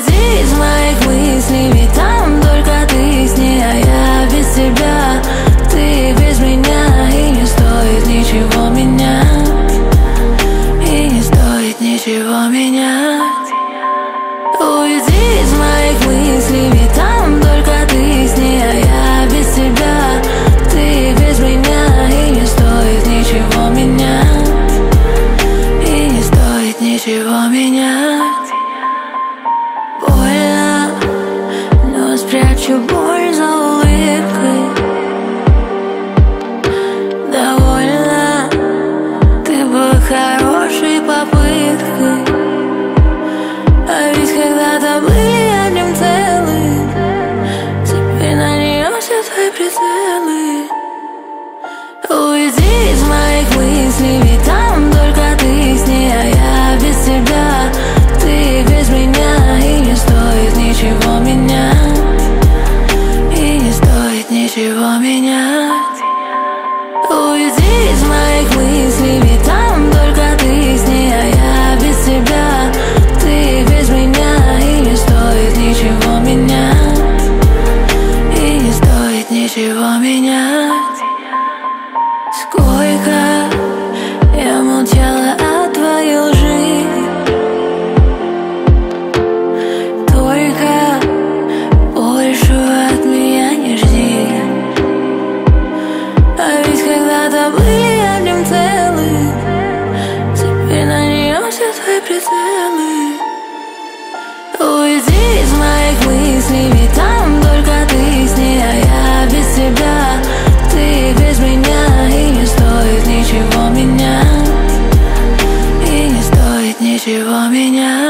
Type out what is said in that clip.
Уйди из моих мыслей, ведь там только ты с ней, а я без тебя. Ты без меня, и не стоит ничего менять, и не стоит ничего менять. Уйди из моих мыслей, ведь там только ты с ней, а я без тебя. Ты без меня, и не стоит ничего менять, и не стоит ничего менять. Больно, но спрячу боль за улыбкой. Довольно, ты был хорошей попыткой. А ведь когда-то были одним целым, теперь на нее все твои прицелы. Уйди из моих мыслей, ведь там только ты с ней, а я без тебя. Ты без меня, и не стоит ничего менять, и не стоит ничего менять. Уйди из моих мыслей, ведь там только ты с ней, а я без тебя. Ты без меня, и не стоит ничего менять, и не стоит ничего менять. Сколько я молчала о твоей лжи, только большего от меня не жди. А ведь когда-то были одним целым, теперь на нее все твои прицелы. Уйди из моих мыслей, ведь там только ты с ней, а я без тебя. Ты без меня, и не стоит ничего менять, и не стоит ничего менять.